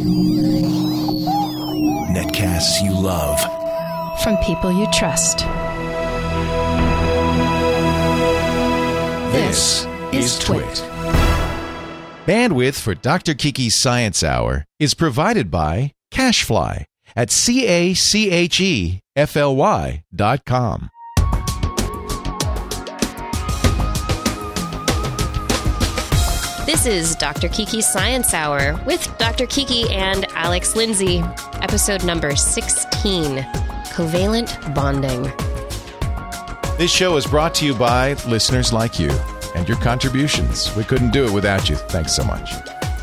Netcasts you love. From people you trust. This is Twit. Bandwidth for Dr. Kiki's Science Hour is provided by CacheFly at CacheFly.com. This is Dr. Kiki's Science Hour with Dr. Kiki and Alex Lindsay, episode number 16, Covalent Bonding. This show is brought to you by listeners like you and your contributions. We couldn't do it without you. Thanks so much.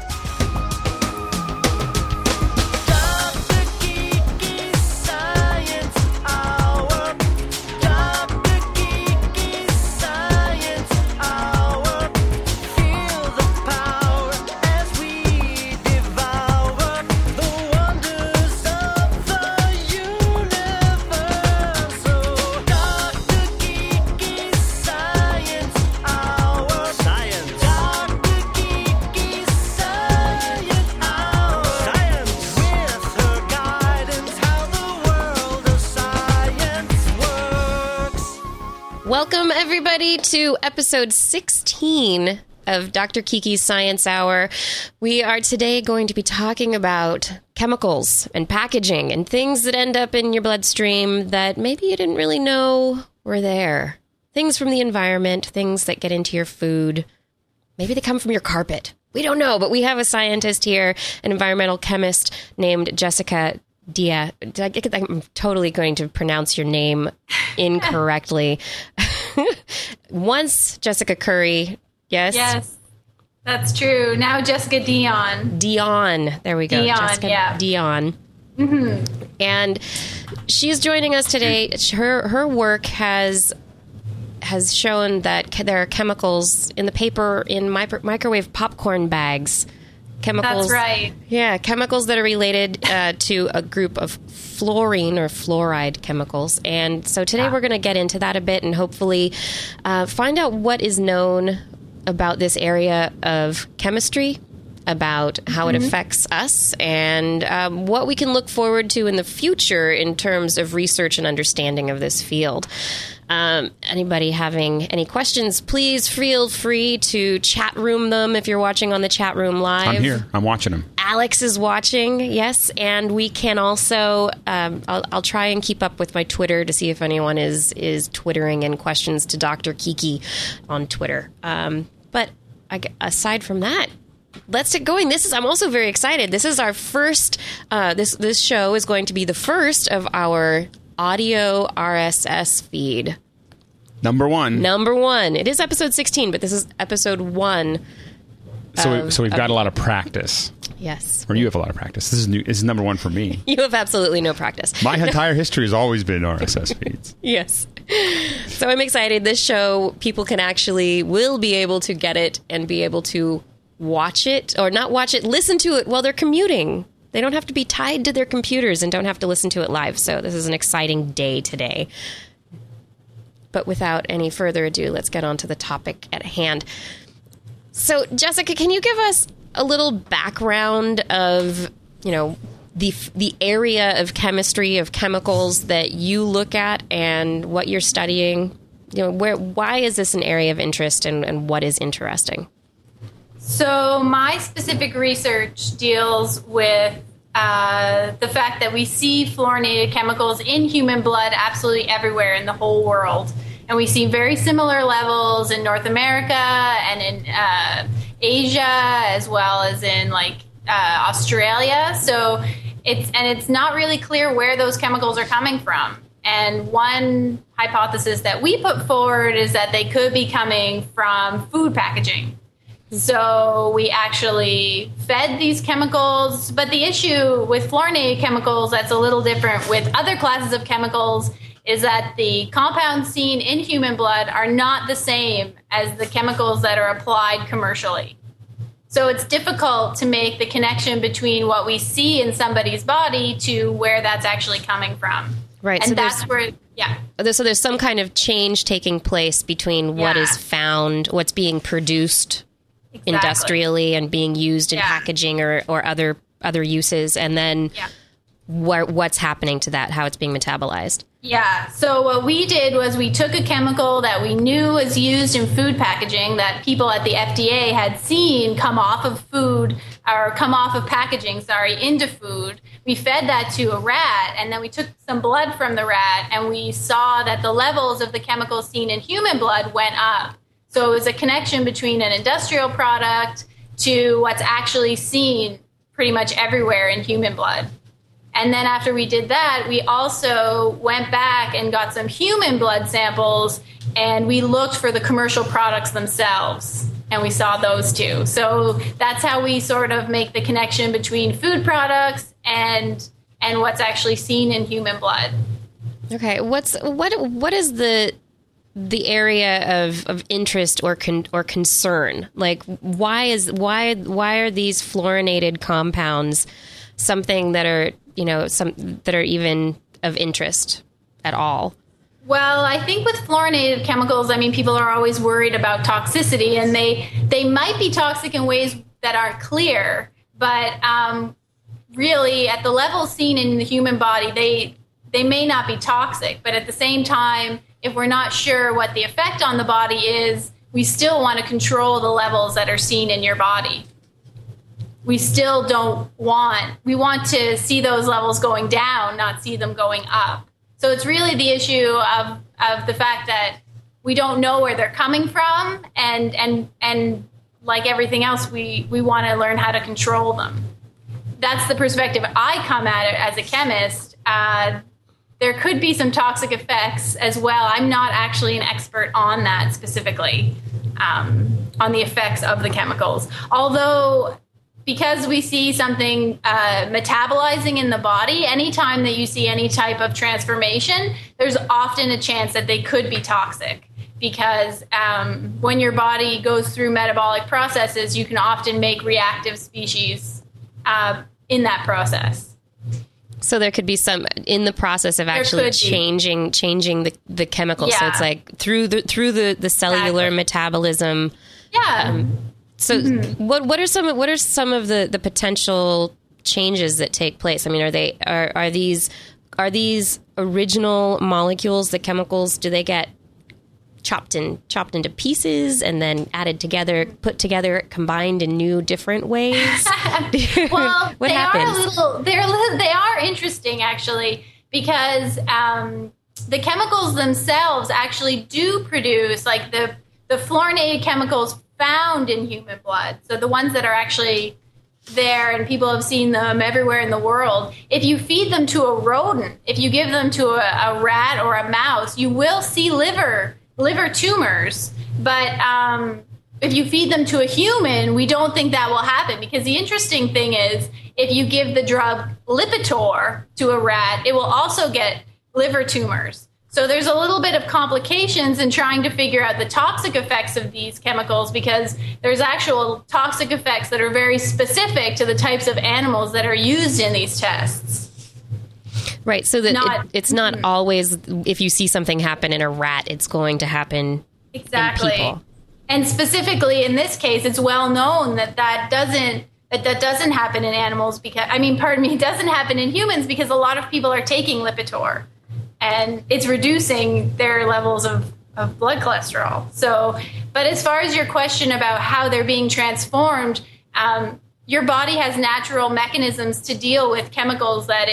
Welcome, everybody, to episode 16 of Dr. Kiki's Science Hour. We are today going to be talking about chemicals and packaging and things that end up in your bloodstream that maybe you didn't really know were there. Things from the environment, things that get into your food. Maybe they come from your carpet. We don't know, but we have a scientist here, an environmental chemist named Jessica Dia. I'm totally going to pronounce your name incorrectly. Once Jessica Curry, yes? Yes, that's true. Now Jessica Dion. Dion, there we go. Dion, Jessica yeah. Dion. Mm-hmm. And she's joining us today. Her work has shown that there are chemicals in the paper in microwave popcorn bags. Chemicals, that's right. Yeah, chemicals that are related to a group of fluorine or fluoride chemicals. And so today we're going to get into that a bit and hopefully find out what is known about this area of chemistry, about how it affects us, and what we can look forward to in the future in terms of research and understanding of this field. Anybody having any questions, please feel free to chat room them if you're watching on the chat room live. I'm here. I'm watching them. Alex is watching, yes, and we can also, I'll try and keep up with my Twitter to see if anyone is Twittering in questions to Dr. Kiki on Twitter. But aside from that, let's get going. I'm also very excited. This is our first, this show is going to be the first of our audio RSS feed. Number one. It is episode 16, but this is episode 1. So we've got a lot of practice. Yes. Or you have a lot of practice. This is number one for me. You have absolutely no practice. My entire history has always been RSS feeds. Yes. So I'm excited. This show, people will be able to get it and be able to watch it, or not watch it, listen to it while they're commuting. They don't have to be tied to their computers and don't have to listen to it live. So this is an exciting day today. But without any further ado, let's get on to the topic at hand. So, Jessica, can you give us a little background of, the area of chemistry, of chemicals that you look at and what you're studying? Why is this an area of interest and what is interesting? So my specific research deals with the fact that we see fluorinated chemicals in human blood absolutely everywhere in the whole world. And we see very similar levels in North America and in Asia, as well as in Australia. So it's not really clear where those chemicals are coming from. And one hypothesis that we put forward is that they could be coming from food packaging. So we actually fed these chemicals. But the issue with fluorinated chemicals that's a little different with other classes of chemicals is that the compounds seen in human blood are not the same as the chemicals that are applied commercially. So it's difficult to make the connection between what we see in somebody's body to where that's actually coming from. Right. And so that's where, So there's some kind of change taking place between what is found, what's being produced industrially and being used in packaging or other other uses, and then what's happening to that, how it's being metabolized. Yeah. So what we did was we took a chemical that we knew was used in food packaging that people at the FDA had seen come off of food or come off of packaging, into food. We fed that to a rat, and then we took some blood from the rat, and we saw that the levels of the chemicals seen in human blood went up. So it was a connection between an industrial product to what's actually seen pretty much everywhere in human blood. And then after we did that, we also went back and got some human blood samples, and we looked for the commercial products themselves, and we saw those too. So that's how we sort of make the connection between food products and what's actually seen in human blood. Okay, what is the area of interest or concern? Like, why are these fluorinated compounds something that are that are even of interest at all? Well, I think with fluorinated chemicals, people are always worried about toxicity, and they might be toxic in ways that aren't clear, but really at the level seen in the human body, they may not be toxic, but at the same time, if we're not sure what the effect on the body is, we still want to control the levels that are seen in your body. We still we want to see those levels going down, not see them going up. So it's really the issue of the fact that we don't know where they're coming from, and like everything else, we want to learn how to control them. That's the perspective I come at it as a chemist. There could be some toxic effects as well. I'm not actually an expert on that specifically, on the effects of the chemicals. Although, because we see something metabolizing in the body, anytime that you see any type of transformation, there's often a chance that they could be toxic. Because when your body goes through metabolic processes, you can often make reactive species in that process. So there could be some in the process of actually changing the chemicals. Yeah. So it's like through the cellular metabolism. Yeah. What are some of the potential changes that take place? Are these original molecules, the chemicals, do they get chopped into pieces and then put together, combined in new, different ways? Well, what happens? They are interesting, actually, because the chemicals themselves actually do produce, like the fluorinated chemicals found in human blood. So the ones that are actually there, and people have seen them everywhere in the world. If you feed them to a rodent, if you give them to a rat or a mouse, you will see liver tumors. But if you feed them to a human, we don't think that will happen, because the interesting thing is if you give the drug Lipitor to a rat, it will also get liver tumors. So there's a little bit of complications in trying to figure out the toxic effects of these chemicals, because there's actual toxic effects that are very specific to the types of animals that are used in these tests. Right, so that it's not always, if you see something happen in a rat, it's going to happen in people. And specifically in this case, it's well known that doesn't happen in animals, because, it doesn't happen in humans, because a lot of people are taking Lipitor, and it's reducing their levels of blood cholesterol. So, but as far as your question about how they're being transformed, your body has natural mechanisms to deal with chemicals that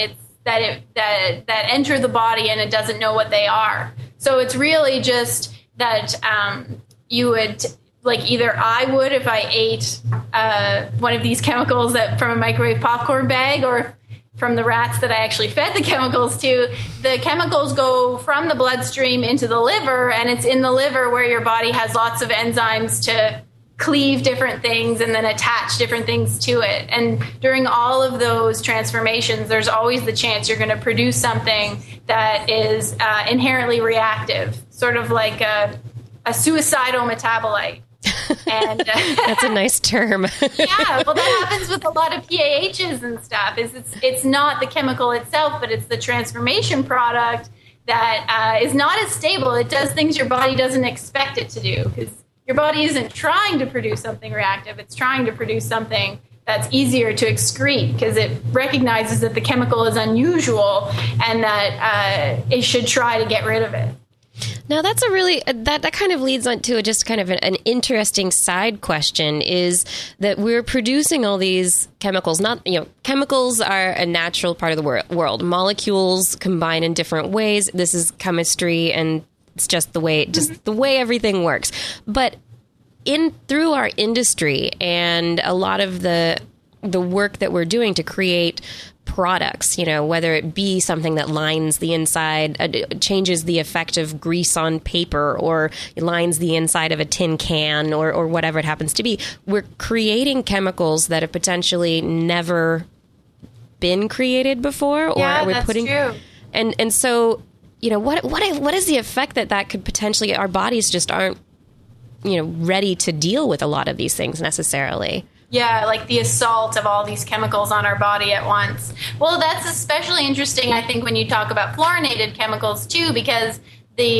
enter the body and it doesn't know what they are. So it's really just that you would, like either I would if I ate one of these chemicals from a microwave popcorn bag, or from the rats that I actually fed the chemicals to. The chemicals go from the bloodstream into the liver, and it's in the liver where your body has lots of enzymes to cleave different things and then attach different things to it. And during all of those transformations, there's always the chance you're going to produce something that is inherently reactive, sort of like a suicidal metabolite. And that's a nice term. Yeah, well, that happens with a lot of PAHs and stuff. It's not the chemical itself, but it's the transformation product that is not as stable. It does things your body doesn't expect it to do, because your body isn't trying to produce something reactive. It's trying to produce something that's easier to excrete because it recognizes that the chemical is unusual and that it should try to get rid of it. Now, that's a really, that kind of leads on to just kind of an interesting side question, is that we're producing all these chemicals. Chemicals are a natural part of the world. Molecules combine in different ways. This is chemistry, and it's just the way everything works. But through our industry and a lot of the work that we're doing to create products, whether it be something that lines the inside, changes the effect of grease on paper, or lines the inside of a tin can, or whatever it happens to be, we're creating chemicals that have potentially never been created before, or yeah, we're that's true. And so, what is the effect that could potentially, our bodies just aren't ready to deal with a lot of these things necessarily. Yeah, like the assault of all these chemicals on our body at once. Well, that's especially interesting, I think, when you talk about fluorinated chemicals too, because you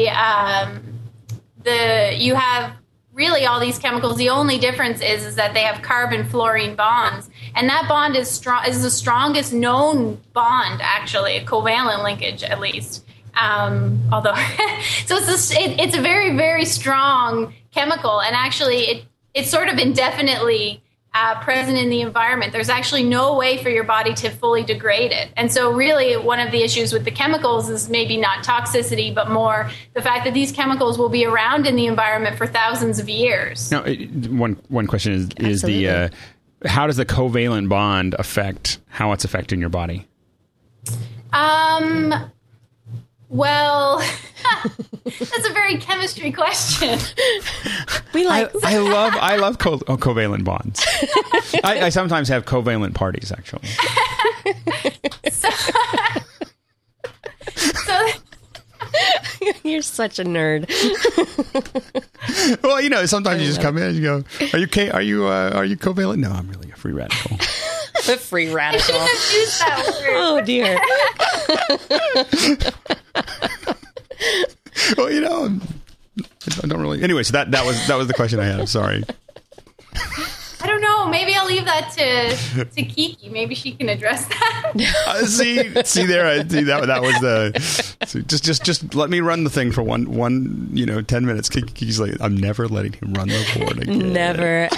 have really all these chemicals. The only difference is that they have carbon-fluorine bonds, and that bond is the strongest known bond, actually, a covalent linkage at least. Although, so it's a very, very strong chemical, and actually it's sort of indefinitely present in the environment. There's actually no way for your body to fully degrade it. And so really one of the issues with the chemicals is maybe not toxicity, but more the fact that these chemicals will be around in the environment for thousands of years. Now, one question is the how does the covalent bond affect how it's affecting your body? Well, that's a very chemistry question. I love covalent bonds. I sometimes have covalent parties, actually. So You're such a nerd. Well, sometimes you just come in and you go, "Are you covalent?" No, I'm really a free radical. A free radical. I shouldn't have used that word. Oh dear. Well, I don't really. Anyway, so that was the question I had. I'm sorry. I don't know. Maybe I'll leave that to Kiki. Maybe she can address that. See there. That was the. Just let me run the thing for one 10 minutes. Kiki's like, I'm never letting him run the board again. Never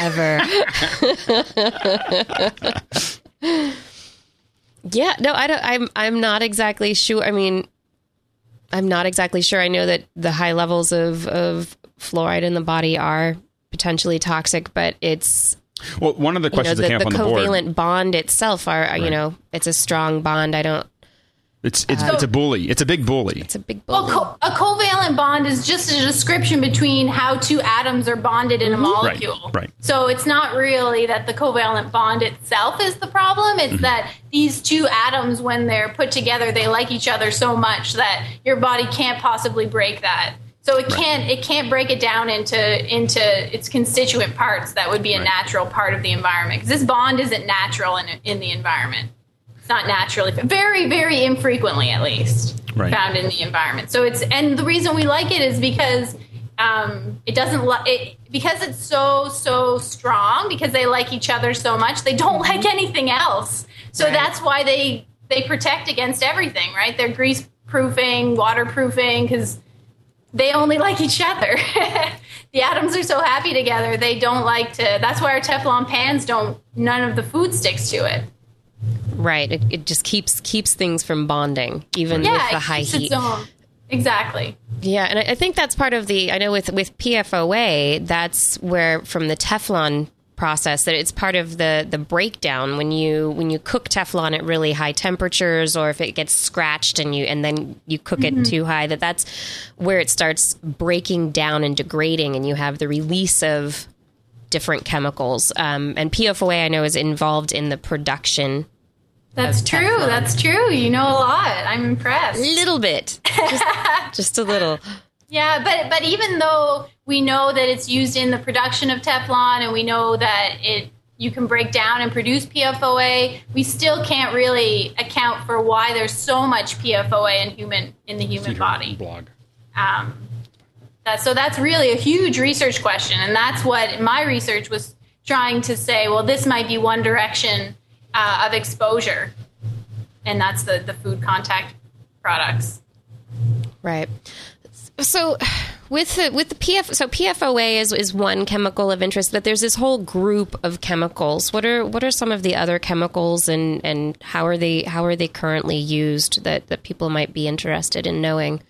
ever. Yeah. No, I don't. I'm not exactly sure. I mean, I'm not exactly sure. I know that the high levels of fluoride in the body are potentially toxic, but it's... Well, one of the questions that came up on the board... The covalent bond itself right. It's a strong bond. I don't... It's a bully. It's a big bully. It's a big bully. Well, a covalent bond is just a description between how two atoms are bonded in a molecule. Right. So it's not really that the covalent bond itself is the problem. It's that these two atoms, when they're put together, they like each other so much that your body can't possibly break that. So it can't break it down into its constituent parts. That would be a natural part of the environment, because this bond isn't natural in the environment. Not naturally, very, very infrequently, at least, found in the environment. So and the reason we like it is because it doesn't because it's so strong, because they like each other so much. They don't like anything else. So that's why they protect against everything, right? They're grease proofing, waterproofing, because they only like each other. The atoms are so happy together. They don't like to. That's why our Teflon pans none of the food sticks to it. Right. It just keeps things from bonding, even with the high heat. Exactly. Yeah, and I think that's part of I know with PFOA, that's where, from the Teflon process, that it's part of the breakdown when you cook Teflon at really high temperatures, or if it gets scratched and then you cook it too high, that's where it starts breaking down and degrading, and you have the release of different chemicals. And PFOA, I know, is involved in the production. That's true. Teflon. That's true. You know a lot. I'm impressed. A little bit. Just a little. Yeah, but even though we know that it's used in the production of Teflon, and we know that you can break down and produce PFOA, we still can't really account for why there's so much PFOA in the human body. Blog. So that's really a huge research question, and that's what my research was trying to say, well, this might be one direction of exposure, and that's the food contact products. Right. So with the PFOA is one chemical of interest, but there's this whole group of chemicals. What are some of the other chemicals, and how are they currently used that people might be interested in knowing?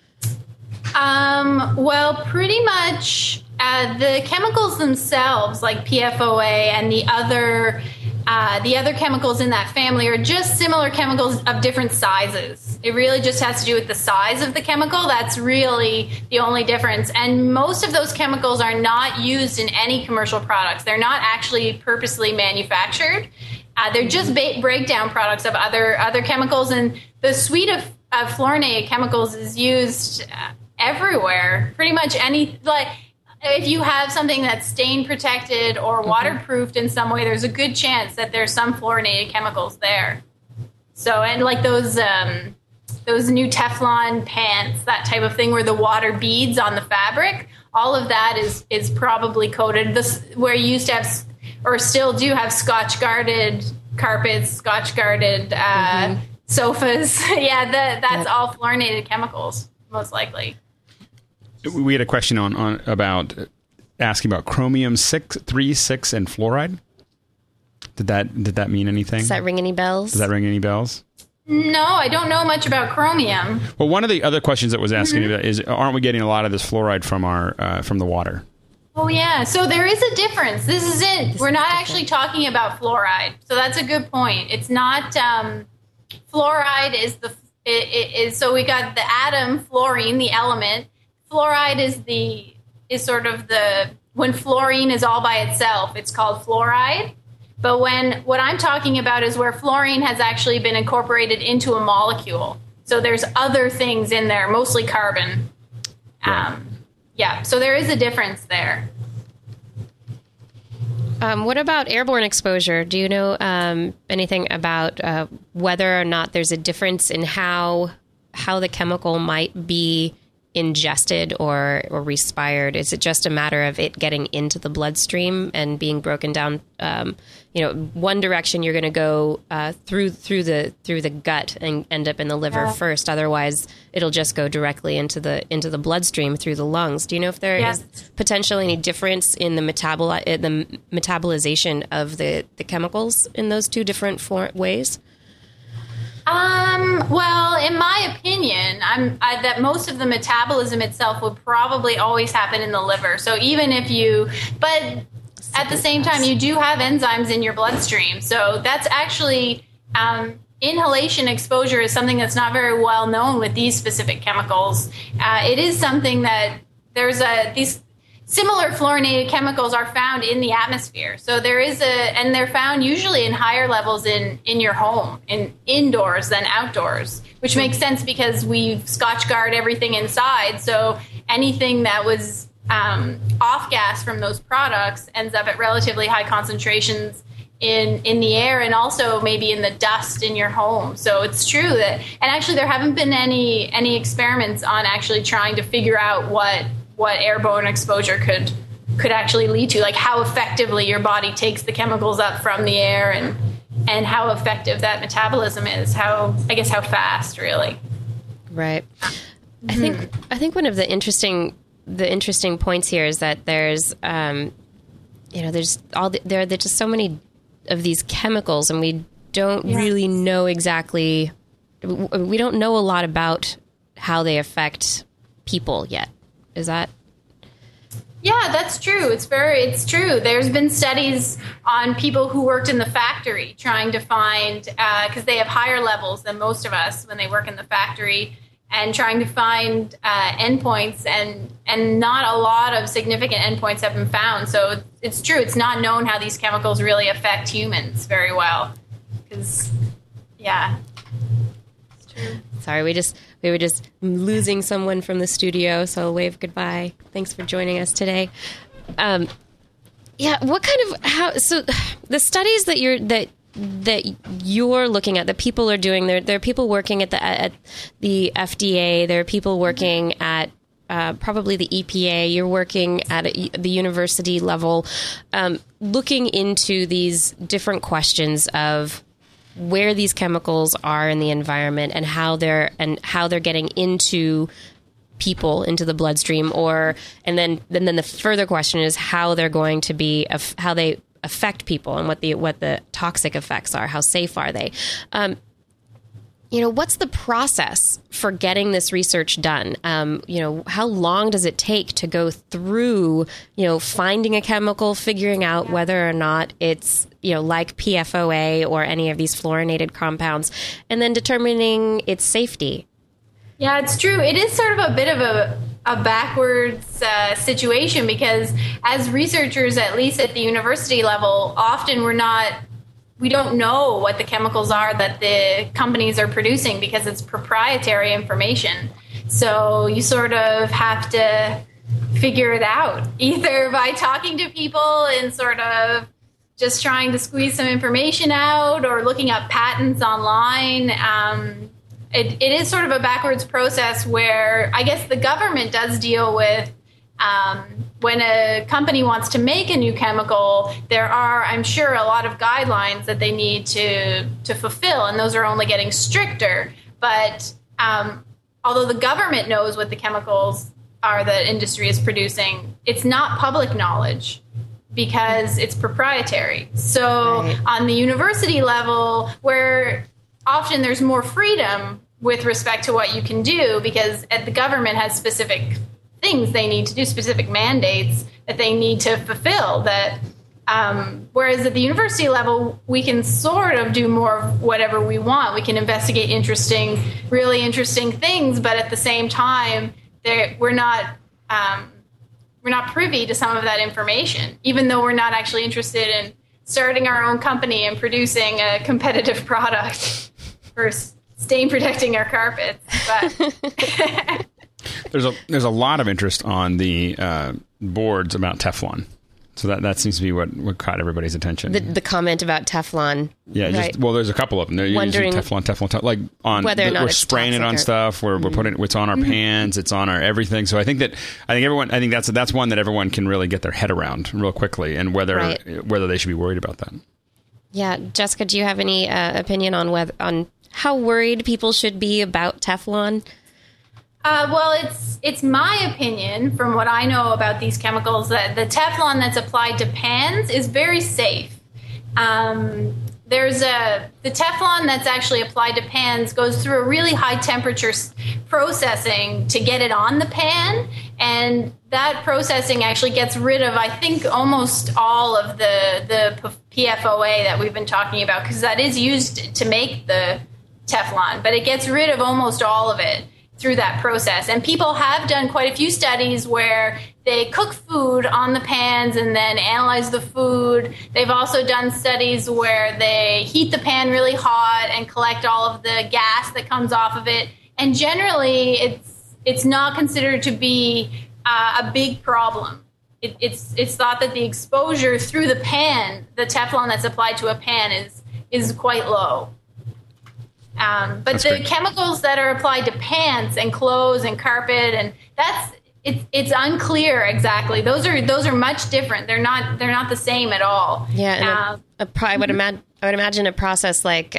Well, pretty much the chemicals themselves, like PFOA and the other chemicals in that family, are just similar chemicals of different sizes. It really just has to do with the size of the chemical. That's really the only difference. And most of those chemicals are not used in any commercial products. They're not actually purposely manufactured. They're just breakdown products of other chemicals. And the suite of fluorinated chemicals is used everywhere. Pretty much if you have something that's stain protected or waterproofed in some way, there's a good chance that there's some fluorinated chemicals there. So, and like those new Teflon pants, that type of thing where the water beads on the fabric, all of that is probably coated. Where you used to have, or still do have, Scotch guarded carpets, Scotch guarded sofas. Yeah, that's all fluorinated chemicals, most likely. We had a question on about asking about chromium 3, 6, and fluoride. Did that mean anything? Does that ring any bells? Does that ring any bells? No, I don't know much about chromium. Well, one of the other questions that was asking about is, aren't we getting a lot of this fluoride from the water? Oh, yeah. So there is a difference. This is it. We're not actually talking about fluoride. So that's a good point. It's not fluoride is so we got the atom, fluorine, the element. Fluoride is sort of when fluorine is all by itself, it's called fluoride. But what I'm talking about is where fluorine has actually been incorporated into a molecule. So there's other things in there, mostly carbon. So there is a difference there. What about airborne exposure? Do you know anything about whether or not there's a difference in how the chemical might be ingested or respired? Is it just a matter of it getting into the bloodstream and being broken down? One direction you're going to go through the gut and end up in the liver first. Otherwise, it'll just go directly into the bloodstream through the lungs. Do you know if there is potentially any difference in the metabolization of the chemicals in those two different ways? Well, in my opinion, that most of the metabolism itself would probably always happen in the liver. So even but at the same time, you do have enzymes in your bloodstream. So that's actually, inhalation exposure is something that's not very well known with these specific chemicals. It is something that these similar fluorinated chemicals are found in the atmosphere. So and they're found usually in higher levels in your home, indoors than outdoors, which makes sense because we've Scotch guard everything inside. So anything that was off gas from those products ends up at relatively high concentrations in the air, and also maybe in the dust in your home. So it's true and actually there haven't been any experiments on actually trying to figure out what airborne exposure could actually lead to, like how effectively your body takes the chemicals up from the air and how effective that metabolism is, how fast, really. Right. I think one of the interesting points here is that there's there's just so many of these chemicals, and we don't really know exactly. We don't know a lot about how they affect people yet. Is that? Yeah, that's true. It's true. There's been studies on people who worked in the factory trying to find, because they have higher levels than most of us when they work in the factory, and trying to find endpoints, and not a lot of significant endpoints have been found. So it's true. It's not known how these chemicals really affect humans very well. It's true. Sorry, we were just losing someone from the studio, so I'll wave goodbye. Thanks for joining us today. What kind of so the studies that you're looking at, that people are doing, there are people working at the FDA, there are people working at probably the EPA. You're working at the university level, looking into these different questions of where these chemicals are in the environment and how they're getting into people, into the bloodstream, and then the further question is how they're going to be, how they affect people and what the toxic effects are. How safe are they? What's the process for getting this research done? How long does it take to go through, finding a chemical, figuring out whether or not it's, like PFOA or any of these fluorinated compounds, and then determining its safety? Yeah, it's true. It is sort of a bit of a backwards situation, because as researchers, at least at the university level, often we don't know what the chemicals are that the companies are producing because it's proprietary information. So you sort of have to figure it out, either by talking to people and sort of just trying to squeeze some information out, or looking up patents online. It is sort of a backwards process where I guess the government does deal with when a company wants to make a new chemical, there are, I'm sure, a lot of guidelines that they need to fulfill, and those are only getting stricter. But although the government knows what the chemicals are that industry is producing, it's not public knowledge because it's proprietary. So on the university level, where often there's more freedom with respect to what you can do, because the government has specific things they need to do, specific mandates that they need to fulfill. Whereas at the university level, we can sort of do more of whatever we want. We can investigate really interesting things, but at the same time, we're not privy to some of that information, even though we're not actually interested in starting our own company and producing a competitive product for stain protecting our carpets. But there's a lot of interest on the boards about Teflon. So that seems to be what caught everybody's attention. The comment about Teflon. Yeah, right? There's a couple of them. They're using Teflon, like on whether or not we're spraying it on stuff. We're putting it's on our pans. It's on our everything. So I think that's one that everyone can really get their head around real quickly, and whether they should be worried about that. Yeah, Jessica, do you have any opinion on how worried people should be about Teflon? Well, it's my opinion, from what I know about these chemicals, that the Teflon that's applied to pans is very safe. The Teflon that's actually applied to pans goes through a really high temperature processing to get it on the pan, and that processing actually gets rid of, I think, almost all of the PFOA that we've been talking about, because that is used to make the Teflon, but it gets rid of almost all of it through that process. And people have done quite a few studies where they cook food on the pans and then analyze the food. They've also done studies where they heat the pan really hot and collect all of the gas that comes off of it. And generally, it's not considered to be a big problem. It's thought that the exposure through the pan, the Teflon that's applied to a pan, is quite low. But that's the great. Chemicals that are applied to pants and clothes and carpet, and it's unclear exactly. Those are much different. They're not the same at all. Yeah, and I would imagine a process like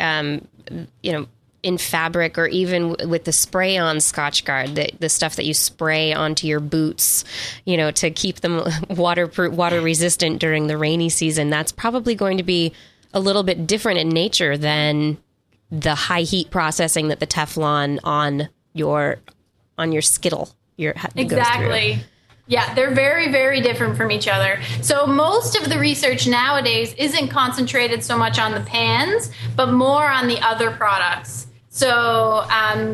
in fabric, or even with the spray-on Scotchgard, the stuff that you spray onto your boots, to keep them water resistant during the rainy season. That's probably going to be a little bit different in nature than the high heat processing that the Teflon on your skittle exactly. Yeah, they're very, very different from each other. So most of the research nowadays isn't concentrated so much on the pans, but more on the other products. So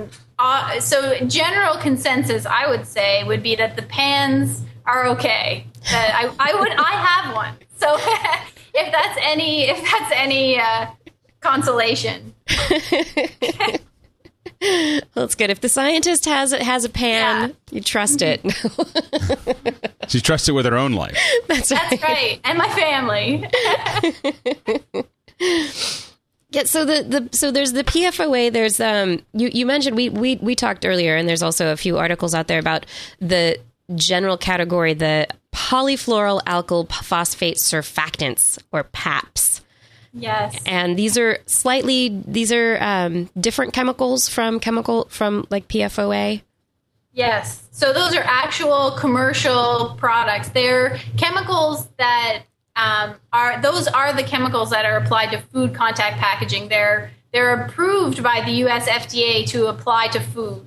general consensus, I would say, would be that the pans are okay. That I have one. So if that's any consolation. Well, it's good. If the scientist has a pan, you trust it. She trusts it with her own life. That's right. And my family. Yeah, so so there's the PFOA. There's you mentioned we talked earlier, and there's also a few articles out there about the general category, the polyfluoral alkyl phosphate surfactants, or PAPs. Yes. And these are different chemicals from like PFOA. Yes. So those are actual commercial products. They're chemicals that are the chemicals that are applied to food contact packaging. They're approved by the U.S. FDA to apply to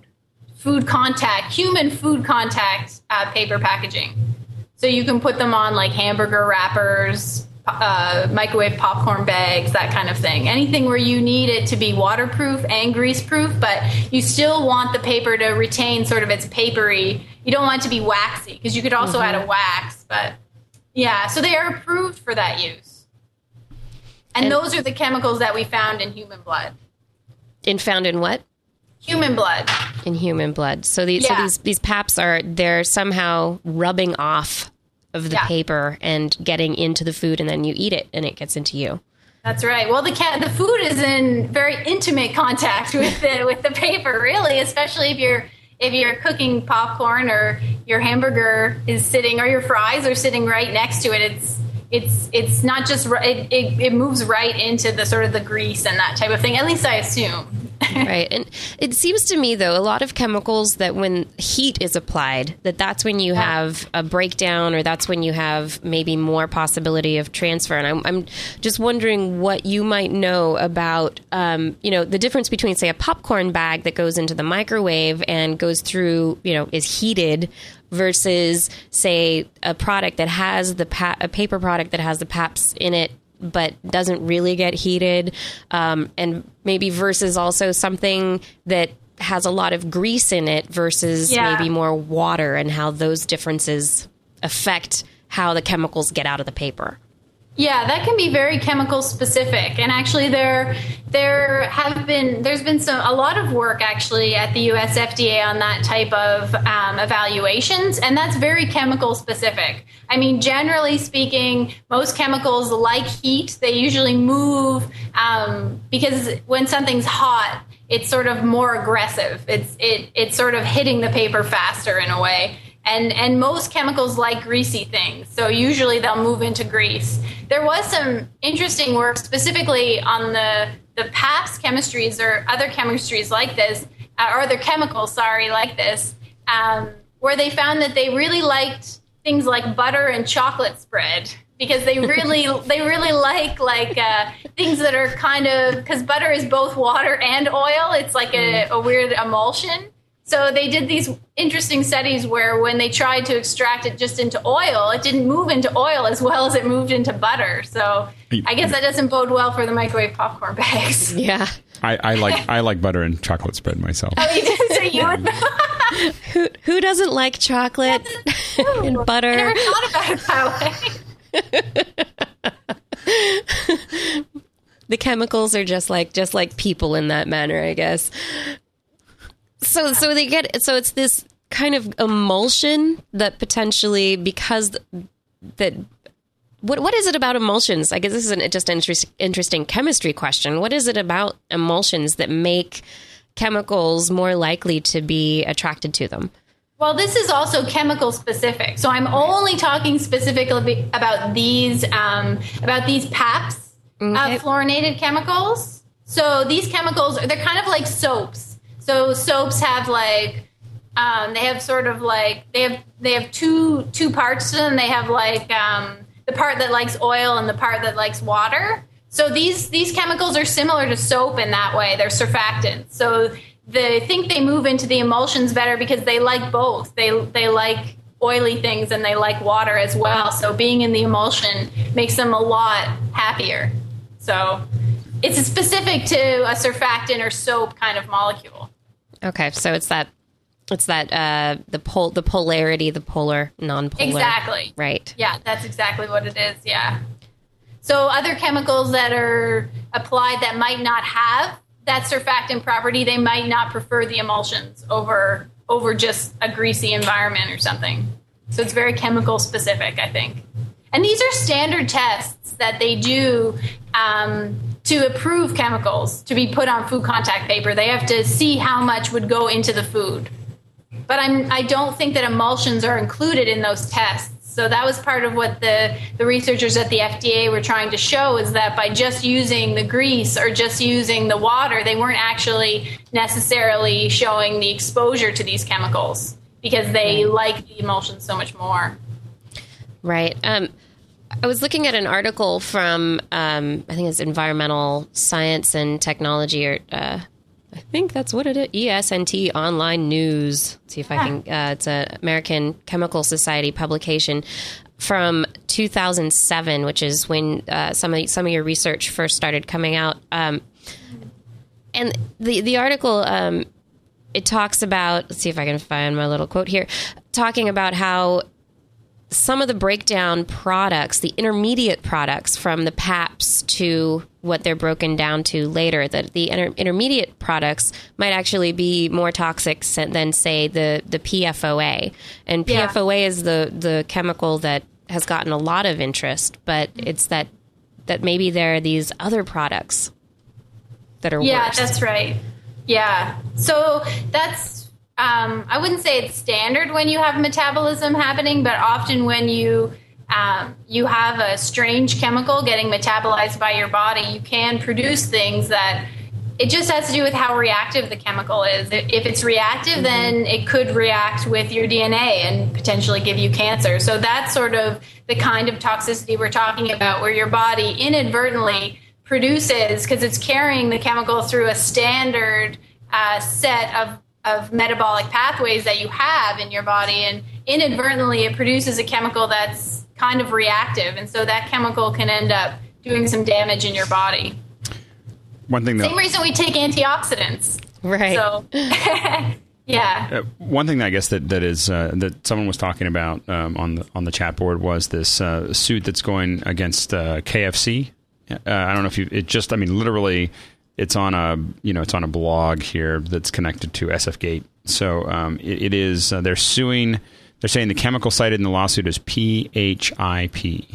human food contact paper packaging. So you can put them on like hamburger wrappers, microwave popcorn bags, that kind of thing. Anything where you need it to be waterproof and grease-proof, but you still want the paper to retain sort of its papery. You don't want it to be waxy, because you could also add a wax. But yeah, so they are approved for that use. And those are the chemicals that we found in human blood. Found in what? Human blood. In human blood. So these PAPs they're somehow rubbing off of the paper and getting into the food, and then you eat it and it gets into you. That's right. Well, the food is in very intimate contact with the paper, really, especially if you're cooking popcorn, or your hamburger is sitting, or your fries are sitting right next to it. It's not just it moves right into the sort of the grease and that type of thing. At least I assume. Right. And it seems to me, though, a lot of chemicals that when heat is applied, that's when you have a breakdown, or that's when you have maybe more possibility of transfer. And I'm just wondering what you might know about, the difference between, say, a popcorn bag that goes into the microwave and goes through, is heated, versus, say, a product that has a paper product that has the PAPs in it, but doesn't really get heated, and maybe versus also something that has a lot of grease in it versus maybe more water, and how those differences affect how the chemicals get out of the paper. Yeah, that can be very chemical specific. And actually there's been a lot of work actually at the US FDA on that type of evaluations, and that's very chemical specific. I mean, generally speaking, most chemicals like heat, they usually move because when something's hot, it's sort of more aggressive. It's sort of hitting the paper faster in a way. And most chemicals like greasy things, so usually they'll move into grease. There was some interesting work specifically on the PAPs chemistries, or other chemistries like this, or other chemicals, like this, where they found that they really liked things like butter and chocolate spread, because they really like things that are kind of, because butter is both water and oil. It's like a weird emulsion. So they did these interesting studies where when they tried to extract it just into oil, it didn't move into oil as well as it moved into butter. So I guess that doesn't bode well for the microwave popcorn bags. Yeah. I like butter and chocolate spread myself. Oh, you did? So you would Who doesn't like chocolate and butter? I never thought about it that way. The chemicals are just like people in that manner, I guess. So it's this kind of emulsion that potentially, because that, what is it about emulsions? I guess this is just an interesting chemistry question. What is it about emulsions that make chemicals more likely to be attracted to them? Well, this is also chemical specific. So I'm only talking specifically about these PAPs, fluorinated chemicals. So these chemicals, they're kind of like soaps. So soaps have they have two parts to them. They have the part that likes oil and the part that likes water. So these chemicals are similar to soap in that way. They're surfactants. So they think they move into the emulsions better because they like both. They like oily things and they like water as well. So being in the emulsion makes them a lot happier. So it's specific to a surfactant or soap kind of molecule. Okay, so it's that the polarity, the polar, non-polar. Exactly. Right. Yeah, that's exactly what it is. Yeah. So other chemicals that are applied that might not have that surfactant property, they might not prefer the emulsions over just a greasy environment or something. So it's very chemical specific, I think. And these are standard tests that they do to approve chemicals to be put on food contact paper, they have to see how much would go into the food. But I don't think that emulsions are included in those tests. So that was part of what the researchers at the FDA were trying to show, is that by just using the grease or just using the water, they weren't actually necessarily showing the exposure to these chemicals because they like the emulsion so much more. Right. I was looking at an article from, I think it's Environmental Science and Technology, or I think that's what it is, ESNT Online News. Let's see if I can, it's an American Chemical Society publication from 2007, which is when some of your research first started coming out. And the article, it talks about, let's see if I can find my little quote here, talking about how some of the breakdown products, the intermediate products from the PAPs to what they're broken down to later, that the intermediate products might actually be more toxic than, say, the PFOA. And PFOA is the chemical that has gotten a lot of interest, but it's that maybe there are these other products that are worse. Yeah, that's right. Yeah. So that's, I wouldn't say it's standard when you have metabolism happening, but often when you have a strange chemical getting metabolized by your body, you can produce things that it just has to do with how reactive the chemical is. If it's reactive, then it could react with your DNA and potentially give you cancer. So that's sort of the kind of toxicity we're talking about, where your body inadvertently produces, because it's carrying the chemical through a standard set of metabolic pathways that you have in your body, and inadvertently it produces a chemical that's kind of reactive, and so that chemical can end up doing some damage in your body. One thing Same reason we take antioxidants. Right. So, yeah. One thing that I guess that is that someone was talking about on the chat board was this suit that's going against KFC. I don't know if literally, it's on a blog here that's connected to SFGate. So it is they're suing. They're saying the chemical cited in the lawsuit is PHIP,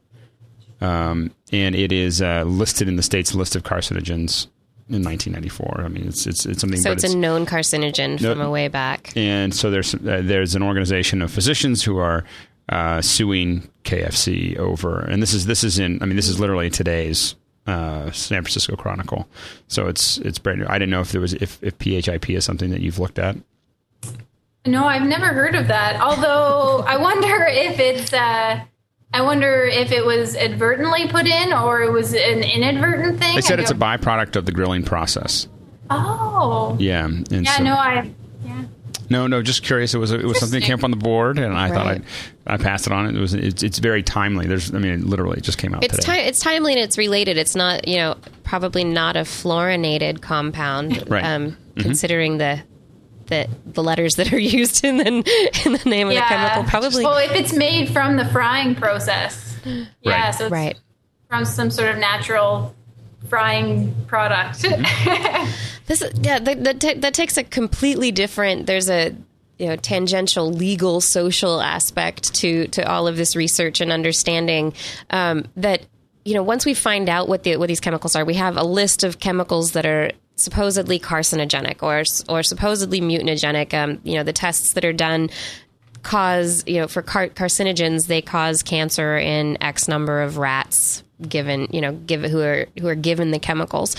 and it is listed in the state's list of carcinogens in 1994. I mean, it's something. So it's a known carcinogen from a way back. And so there's an organization of physicians who are suing KFC over, and this is literally today's San Francisco Chronicle. So it's brand new. I didn't know if PHIP is something that you've looked at. No, I've never heard of that. Although I wonder if it was advertently put in or it was an inadvertent thing. They said it's a byproduct of the grilling process. Oh. Yeah. No, just curious. It was something that came up on the board, and I thought I passed it on. It's very timely. Literally, it just came out today. It's timely and it's related. It's not, probably not a fluorinated compound, right? Considering the letters that are used in the name of the chemical. Probably. Well, if it's made from the frying process, right. So it's from some sort of natural frying product. That takes a completely different. There's a tangential legal social aspect to all of this research and understanding that once we find out what these chemicals are, we have a list of chemicals that are supposedly carcinogenic or supposedly mutagenic. The tests that are done cause for carcinogens, they cause cancer in X number of rats given who are given the chemicals.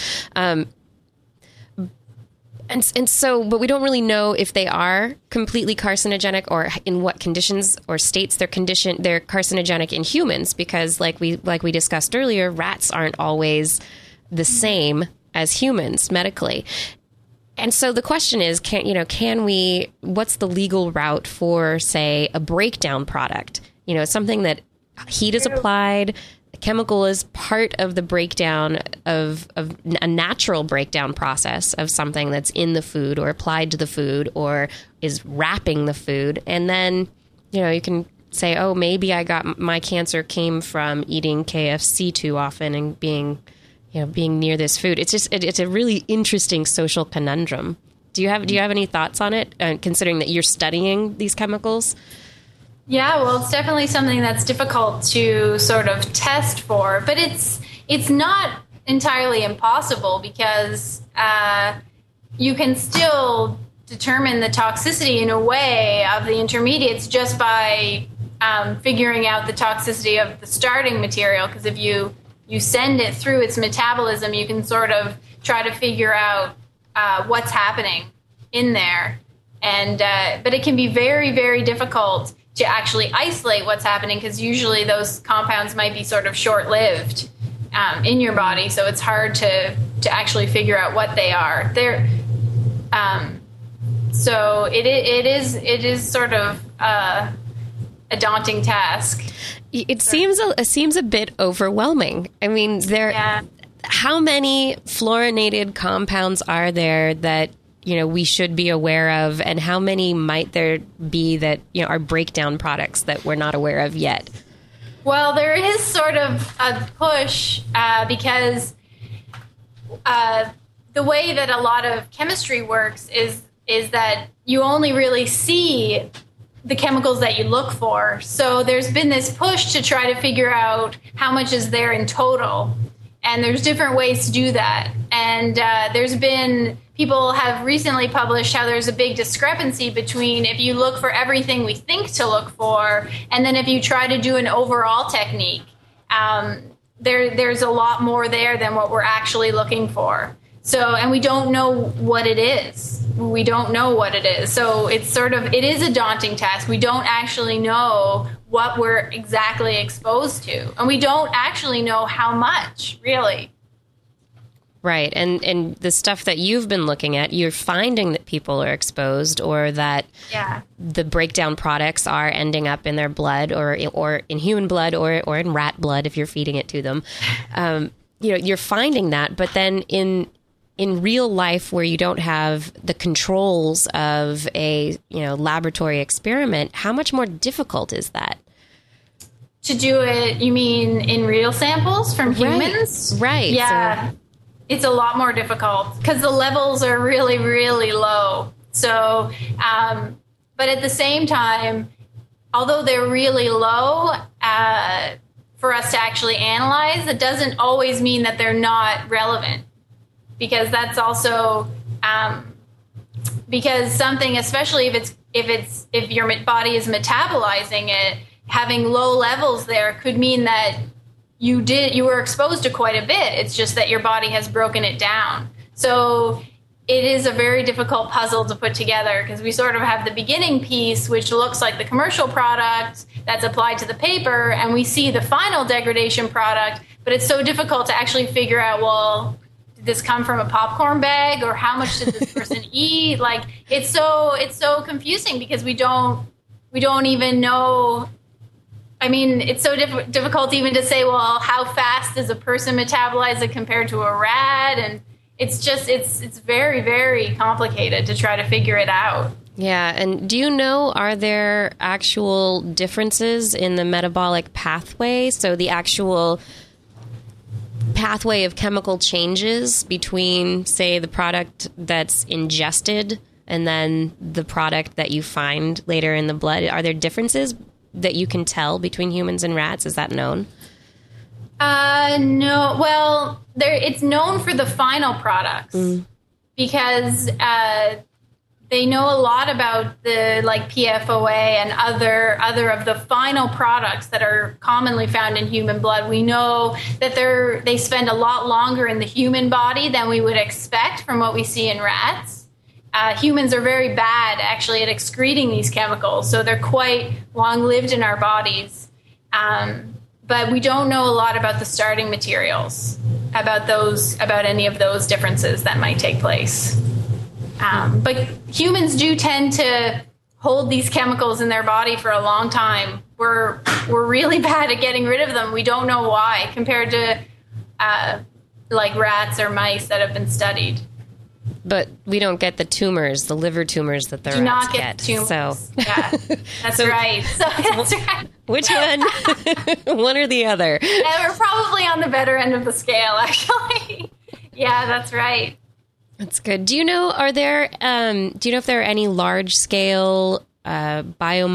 And so, but we don't really know if they are completely carcinogenic or in what conditions or states they're carcinogenic in humans, because like we discussed earlier, rats aren't always the same as humans medically. And so the question is, what's the legal route for, say, a breakdown product? Something that heat is applied, the chemical is part of the breakdown of a natural breakdown process of something that's in the food or applied to the food or is wrapping the food. And then, you can say, oh, maybe my cancer came from eating KFC too often and being near this food. It's a really interesting social conundrum. Do you have any thoughts on it, considering that you're studying these chemicals? Yeah, well, it's definitely something that's difficult to sort of test for, but it's not entirely impossible because you can still determine the toxicity in a way of the intermediates just by figuring out the toxicity of the starting material. Because if you send it through its metabolism, you can sort of try to figure out what's happening in there. And but it can be very, very difficult to actually isolate what's happening because usually those compounds might be sort of short-lived in your body. So it's hard to actually figure out what they are. So it is sort of a daunting task. It seems a bit overwhelming. I mean, how many fluorinated compounds are there that we should be aware of, and how many might there be that are breakdown products that we're not aware of yet? Well, there is sort of a push because the way that a lot of chemistry works is that you only really see the chemicals that you look for. So there's been this push to try to figure out how much is there in total. And there's different ways to do that. And people have recently published how there's a big discrepancy between if you look for everything we think to look for, and then if you try to do an overall technique, there's a lot more there than what we're actually looking for. So, and we don't know what it is. We don't know what it is. So it is a daunting task. We don't actually know what we're exactly exposed to. And we don't actually know how much, really. Right. And the stuff that you've been looking at, you're finding that people are exposed, or that the breakdown products are ending up in their blood or in human blood or in rat blood if you're feeding it to them. You're finding that, but then in real life, where you don't have the controls of a laboratory experiment, how much more difficult is that? To do it, you mean in real samples from humans? Right. Yeah. So it's a lot more difficult because the levels are really, really low. So, but at the same time, although they're really low for us to actually analyze, it doesn't always mean that they're not relevant. Because that's also because something, especially if your body is metabolizing it, having low levels there could mean that you were exposed to quite a bit. It's just that your body has broken it down. So it is a very difficult puzzle to put together because we sort of have the beginning piece, which looks like the commercial product that's applied to the paper, and we see the final degradation product. But it's so difficult to actually figure out, well, this come from a popcorn bag, or how much did this person eat? Like it's so confusing because we don't even know. I mean, it's so difficult even to say, well, how fast does a person metabolize it compared to a rat? And it's very, very complicated to try to figure it out. Yeah. And do you know, are there actual differences in the metabolic pathway? So the actual pathway of chemical changes between, say, the product that's ingested and then the product that you find later in the blood? Are there differences that you can tell between humans and rats? Is that known? No. Well, it's known for the final products because they know a lot about the PFOA and other of the final products that are commonly found in human blood. We know that they spend a lot longer in the human body than we would expect from what we see in rats. Humans are very bad, actually, at excreting these chemicals, so they're quite long-lived in our bodies. But we don't know a lot about the starting materials, about any of those differences that might take place. But humans do tend to hold these chemicals in their body for a long time. We're really bad at getting rid of them. We don't know why, compared to rats or mice that have been studied. But we don't get the tumors, the liver tumors that the rats not get. Tumors. So yeah, that's right. So that's right. Which one? One or the other? Yeah, we're probably on the better end of the scale, actually. Yeah, that's right. That's good. Do you know? If there are any large scale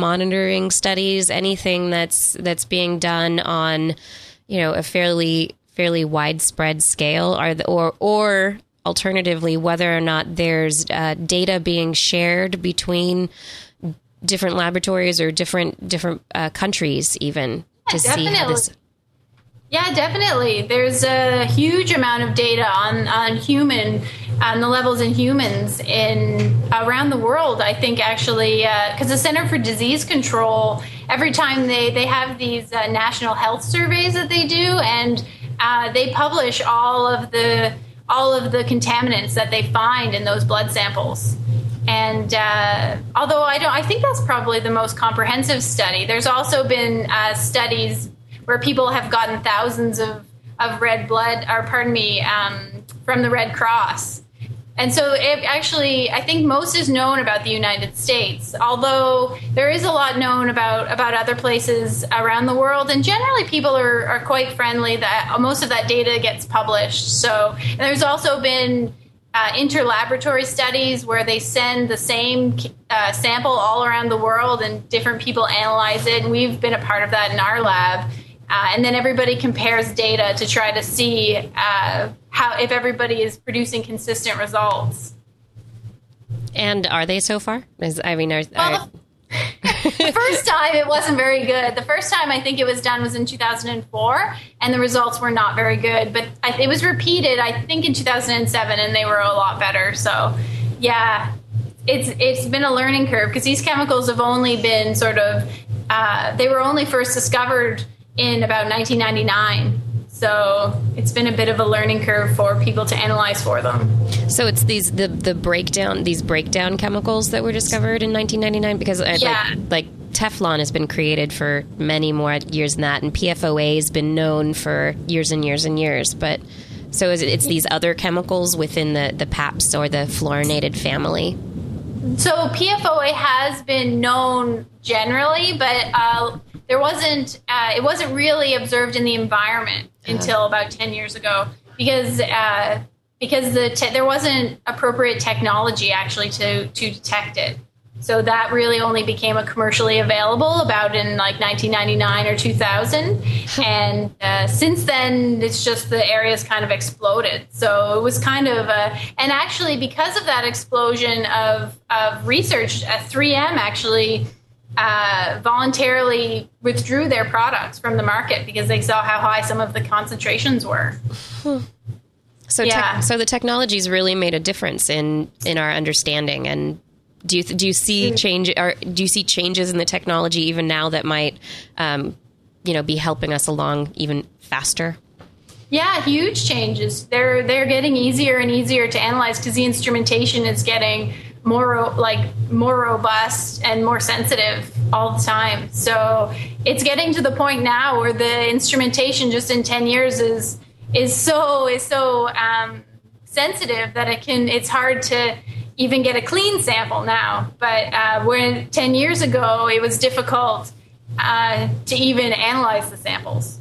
biomonitoring studies? Anything that's being done on, a fairly fairly widespread scale, or alternatively, whether or not there's data being shared between different laboratories or different countries, even to see how this. Yeah, definitely. There's a huge amount of data on the levels in humans around the world. I think actually, because the Center for Disease Control, every time they have these national health surveys that they do, and they publish all of the contaminants that they find in those blood samples. And although I think that's probably the most comprehensive study. There's also been studies where people have gotten thousands of red blood, from the Red Cross. And so I think most is known about the United States, although there is a lot known about other places around the world. And generally people are quite friendly that most of that data gets published. So and there's also been interlaboratory studies where they send the same sample all around the world and different people analyze it. And we've been a part of that in our lab. And then everybody compares data to try to see if everybody is producing consistent results. And are they so far? The first time it wasn't very good. The first time I think it was done was in 2004, and the results were not very good. But it was repeated, I think, in 2007, and they were a lot better. So, yeah, it's been a learning curve because these chemicals have only been they were only first discovered in about 1999. So it's been a bit of a learning curve for people to analyze for them. So it's these breakdown chemicals that were discovered in 1999 because like Teflon has been created for many more years than that, and PFOA has been known for years and years and years. But so it's these other chemicals within the PAPs or the fluorinated family. So PFOA has been known generally, but it wasn't really observed in the environment until about 10 years ago because there wasn't appropriate technology actually to detect it. So that really only became commercially available about in like 1999 or 2000. And since then, it's just the area's kind of exploded. So it was kind of and actually because of that explosion of research, 3M actually voluntarily withdrew their products from the market because they saw how high some of the concentrations were. So the technology's really made a difference in our understanding. And do you see changes in the technology even now that might be helping us along even faster? Yeah, huge changes. They're getting easier and easier to analyze because the instrumentation is getting more robust and more sensitive all the time. So it's getting to the point now where the instrumentation just in 10 years is so sensitive that it's hard to even get a clean sample now. But when 10 years ago, it was difficult to even analyze the samples.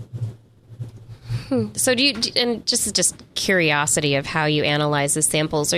So and just curiosity of how you analyze the samples,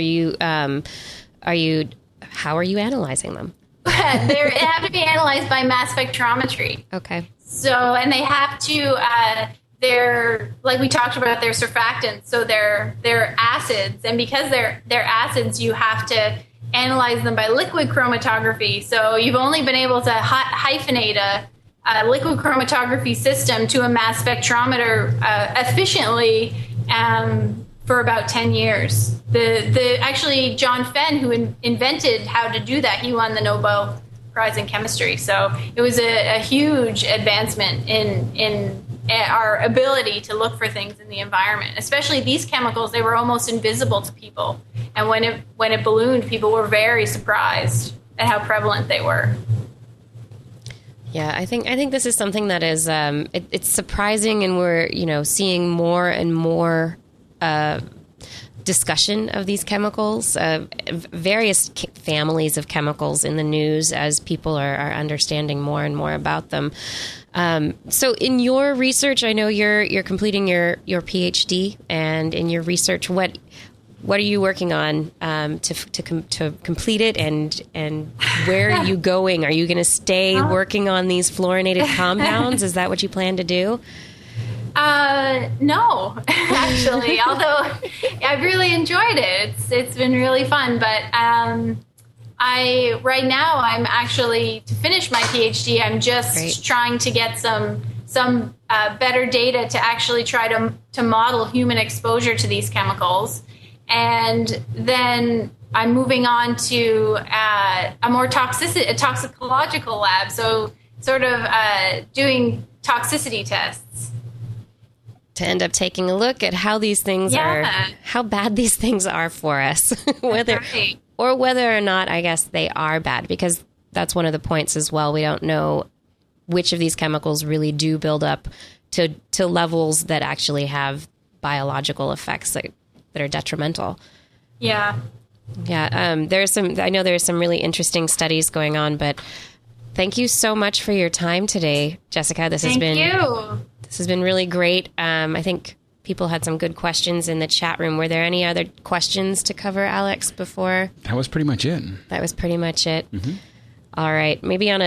how are you analyzing them? They have to be analyzed by mass spectrometry. Okay. So, and they have to, they're, like we talked about, they're surfactants. So they're acids. And because they're acids, you have to analyze them by liquid chromatography. So you've only been able to hyphenate a liquid chromatography system to a mass spectrometer efficiently for about 10 years. Actually, John Fenn, who invented how to do that, he won the Nobel Prize in Chemistry. So it was a huge advancement in our ability to look for things in the environment. Especially these chemicals, they were almost invisible to people. And when it ballooned, people were very surprised at how prevalent they were. Yeah, I think this is something that is it's surprising, and we're seeing more and more discussion of these chemicals, various families of chemicals in the news as people are understanding more and more about them. So in your research, I know you're completing your PhD, and in your research, what are you working on to complete it, and where are you going? Are you going to stay working on these fluorinated compounds? Is that what you plan to do? No, actually, although I've really enjoyed it. It's been really fun, but right now I'm actually, to finish my PhD, I'm just trying to get some better data to actually try to model human exposure to these chemicals. And then I'm moving on to a more toxicological lab, so sort of doing toxicity tests. To end up taking a look at how these things are, how bad these things are for us, whether or not, I guess, they are bad, because that's one of the points as well. We don't know which of these chemicals really do build up to levels that actually have biological effects that are detrimental. Yeah. Yeah. I know there's some really interesting studies going on, but thank you so much for your time today, Jessica. This has been really great. I think people had some good questions in the chat room. Were there any other questions to cover, Alex, before? That was pretty much it. Mm-hmm. All right. Maybe on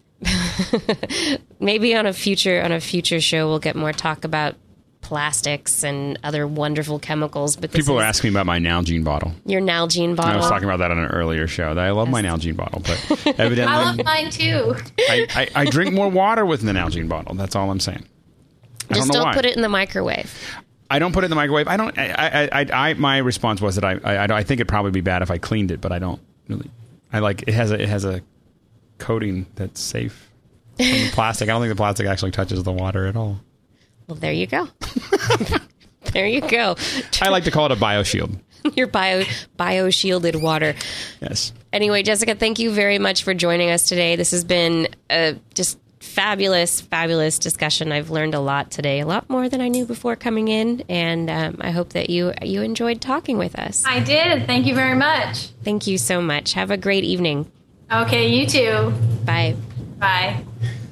a future show, we'll get more talk about plastics and other wonderful chemicals. But people are asking me about my Nalgene bottle. Your Nalgene bottle. I was talking about that on an earlier show. That I love my Nalgene bottle, but evidently I love mine too. I drink more water with the Nalgene bottle. That's all I'm saying. Just don't put it in the microwave. I don't put it in the microwave. I don't. My response was that I think it'd probably be bad if I cleaned it, but I don't really. I like it has a coating that's safe from the plastic. I don't think the plastic actually touches the water at all. Well, there you go. There you go. I like to call it a BioShield. Your bio-shielded water. Yes. Anyway, Jessica, thank you very much for joining us today. This has been just fabulous discussion. I've learned a lot today, a lot more than I knew before coming in, and I hope that you enjoyed talking with us. I did. Thank you very much. Thank you so much. Have a great evening. Okay, you too. Bye. Bye.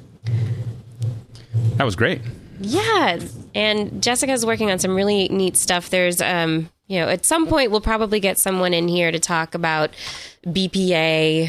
That was great. Yeah, and Jessica's working on some really neat stuff. There's, at some point we'll probably get someone in here to talk about BPA,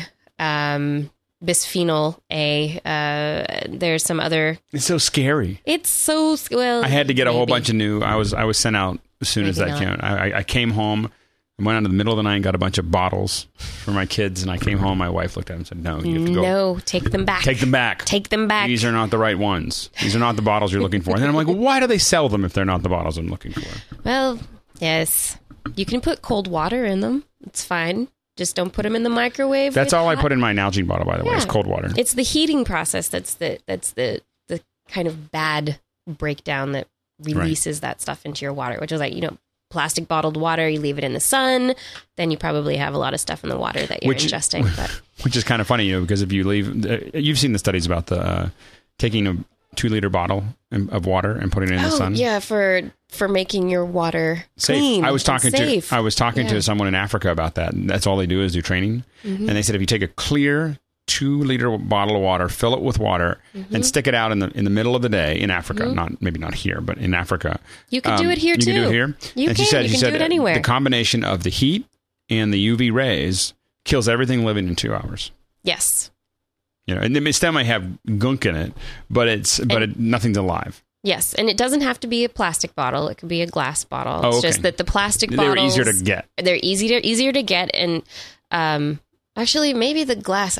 bisphenol A. There's some other. It's so scary. It's so well. I had to get a whole bunch of new. I was sent out as soon as that came. I came home. I went out in the middle of the night and got a bunch of bottles for my kids, and I came home. My wife looked at them and said, "No, you have to go. No, take them back. Take them back. Take them back. These are not the right ones. These are not the bottles you're looking for." And then I'm like, "Why do they sell them if they're not the bottles I'm looking for?" Well, yes, you can put cold water in them. It's fine. Just don't put them in the microwave. That's all I put in my Nalgene bottle, by the way. Is cold water. It's the heating process that's the kind of bad breakdown that releases that stuff into your water, which is like, plastic bottled water, you leave it in the sun, then you probably have a lot of stuff in the water that you're ingesting. Which is kind of funny, because if you leave, you've seen the studies about the taking a 2-liter bottle of water and putting it in the sun. Yeah, for making your water clean. I was talking to someone in Africa about that. And that's all they do is do training. Mm-hmm. And they said if you take a clear 2-liter bottle of water, fill it with water, and stick it out in the middle of the day in Africa, maybe not here, but in Africa. You can do it here too. You can do it here. She said do it anywhere. The combination of the heat and the UV rays kills everything living in 2 hours. Yes. And it still might have gunk in it, but nothing's alive. Yes, and it doesn't have to be a plastic bottle. It could be a glass bottle. It's just that the plastic bottles... They're easier to get. They're easier to get, and actually, maybe the glass...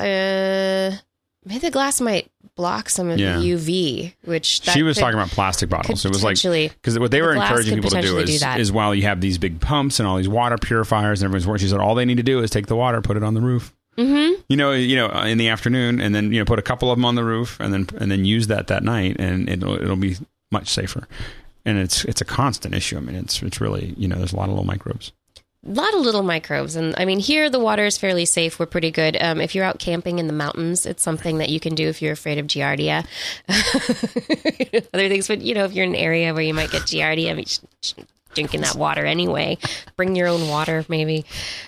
maybe the glass might block some of the UV, which... She was talking about plastic bottles. It was like... Because what they were encouraging people to do is while you have these big pumps and all these water purifiers and everyone's working, she said all they need to do is take the water, put it on the roof. Mm-hmm. In the afternoon, and then put a couple of them on the roof, and then use that night, and it'll be much safer. And it's a constant issue. I mean, it's really there's a lot of little microbes. A lot of little microbes, and I mean here the water is fairly safe. We're pretty good. If you're out camping in the mountains, it's something that you can do if you're afraid of Giardia. Other things, but if you're in an area where you might get Giardia, I mean, drinking that water anyway. Bring your own water, maybe.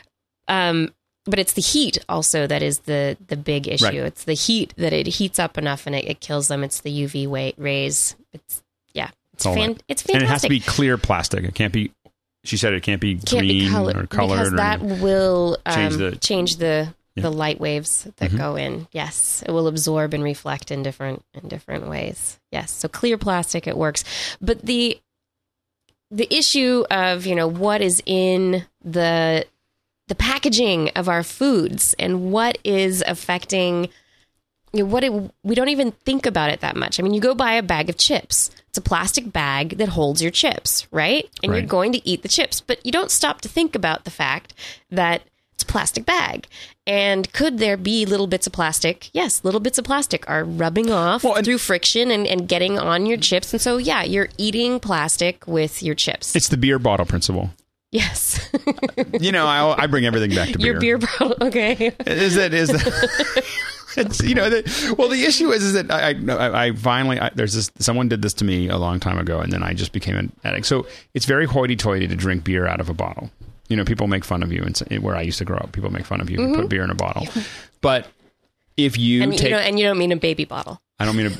But it's the heat also that is the big issue. Right. It's the heat that it heats up enough and it kills them. It's the UV rays. It's fantastic. And it has to be clear plastic. It can't be. She said it can't be green or colored. Because that will change the the light waves that go in. Yes, it will absorb and reflect in different ways. Yes, so clear plastic, it works. But the issue of, what is in the packaging of our foods and what is affecting, we don't even think about it that much. I mean, you go buy a bag of chips. It's a plastic bag that holds your chips, right? And you're going to eat the chips, but you don't stop to think about the fact that it's a plastic bag. And could there be little bits of plastic? Yes, little bits of plastic are rubbing off through friction and getting on your chips. And so, you're eating plastic with your chips. It's the beer bottle principle. Yes. I bring everything back to beer. Your beer bottle, okay. Is that it's, the issue is that I finally, someone did this to me a long time ago, and then I just became an addict. So it's very hoity-toity to drink beer out of a bottle. People make fun of you, and where I used to grow up, people make fun of you and put beer in a bottle. But if you and you don't mean a baby bottle. I don't mean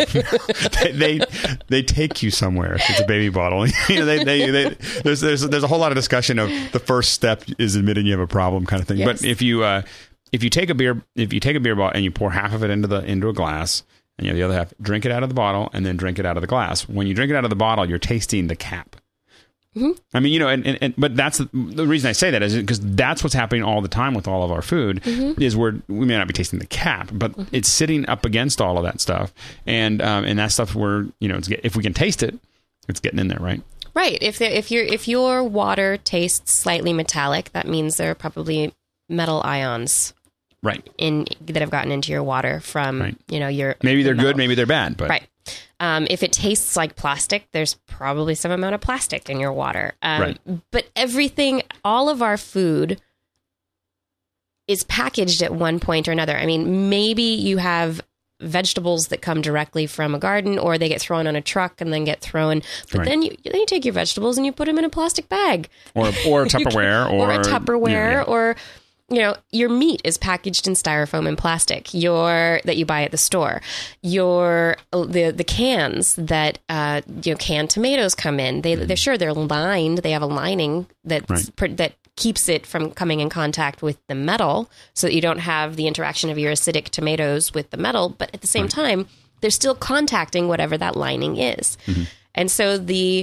they take you somewhere if it's a baby bottle. There's a whole lot of discussion of the first step is admitting you have a problem kind of thing. Yes. But if you take a beer bottle and you pour half of it into a glass, and you have the other half, drink it out of the bottle and then drink it out of the glass. When you drink it out of the bottle, you're tasting the cap. Mm-hmm. I mean, but that's the reason I say that is because that's what's happening all the time with all of our food is we may not be tasting the cap, but it's sitting up against all of that stuff. And that stuff if we can taste it, it's getting in there, right? Right. If your water tastes slightly metallic, that means there are probably metal ions. Right. That have gotten into your water from, your... Maybe they're good, maybe they're bad, but... Right. If it tastes like plastic, there's probably some amount of plastic in your water. Right. But all of our food is packaged at one point or another. I mean, maybe you have vegetables that come directly from a garden, or they get thrown on a truck and then get thrown. But then you take your vegetables and you put them in a plastic bag. Or a Tupperware. or a Tupperware, or... your meat is packaged in styrofoam and plastic. That you buy at the store. The cans that canned tomatoes come in. They're lined. They have a lining that keeps it from coming in contact with the metal, so that you don't have the interaction of your acidic tomatoes with the metal. But at the same time, they're still contacting whatever that lining is. Mm-hmm. And so the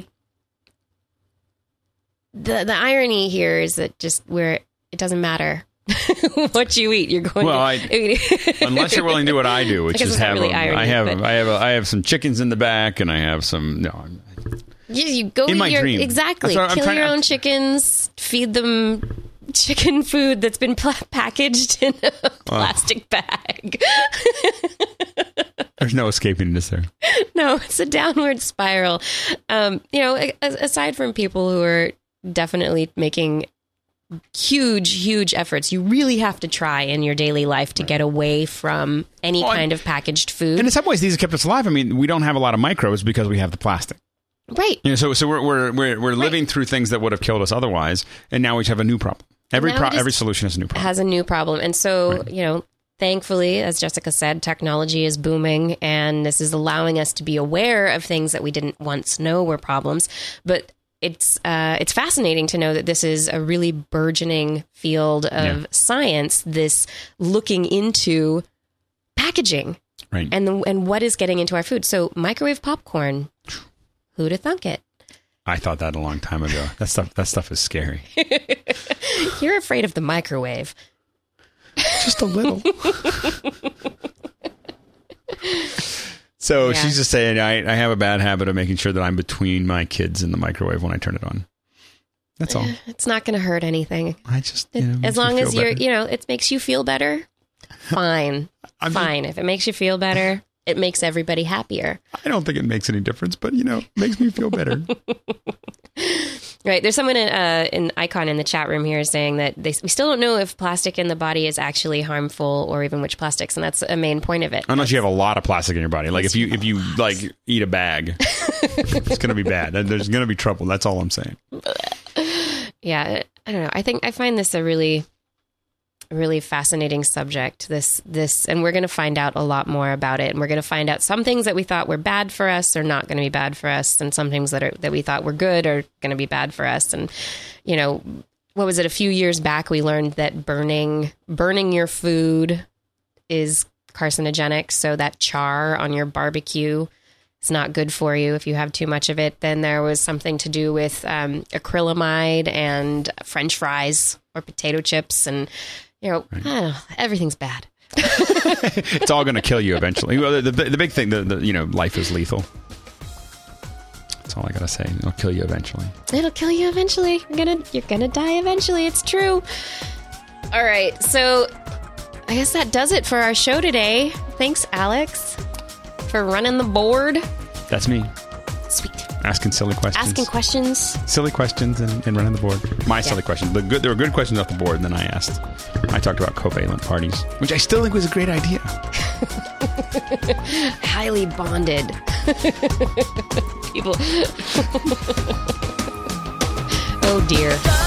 irony here is that just where it doesn't matter. What you eat, you're going unless you're willing to do what I do, which is I have some chickens in the back, and I have some you go in my dream. Exactly. Kill your own chickens, feed them chicken food that's been packaged in a plastic bag. There's no escaping this there. No, it's a downward spiral. Aside from people who are definitely making huge efforts, you really have to try in your daily life to get away from any kind of packaged food. And in some ways, these have kept us alive. I mean, we don't have a lot of microbes because we have the plastic. Right. So we're living through things that would have killed us otherwise, and now we have a new problem. Every solution has a new problem. Has a new problem, and so thankfully, as Jessica said, technology is booming, and this is allowing us to be aware of things that we didn't once know were problems, but. It's fascinating to know that this is a really burgeoning field of science, this looking into packaging and what is getting into our food. So microwave popcorn, who'd have thunk it? I thought that a long time ago. That stuff is scary. You're afraid of the microwave. Just a little. So she's just saying, I have a bad habit of making sure that I'm between my kids and the microwave when I turn it on. That's all. It's not going to hurt anything. I just, as long as it makes you feel better, fine. Fine. If it makes you feel better, it makes everybody happier. I don't think it makes any difference, but, it makes me feel better. Right. There's someone in Icon in the chat room here saying that we still don't know if plastic in the body is actually harmful or even which plastics. And that's a main point of it. Unless you have a lot of plastic in your body. Like if you eat a bag, it's going to be bad. There's going to be trouble. That's all I'm saying. Yeah. I don't know. I find this a really fascinating subject, this, and we're going to find out a lot more about it. And we're going to find out some things that we thought were bad for us are not going to be bad for us. And some things that we thought were good are going to be bad for us. And, what was it? A few years back, we learned that burning your food is carcinogenic. So that char on your barbecue is not good for you if you have too much of it. Then there was something to do with acrylamide and French fries or potato chips, and everything's bad. It's all going to kill you eventually. Well, the big thing, life is lethal. That's all I gotta say. It'll kill you eventually. It'll kill you eventually. You're gonna die eventually. It's true. All right, so I guess that does it for our show today. Thanks, Alex, for running the board. That's me. Sweet. Asking silly questions. Silly questions and running the board. Silly questions. There were good questions off the board, and then I talked about covalent parties, which I still think was a great idea. Highly bonded people. Oh dear.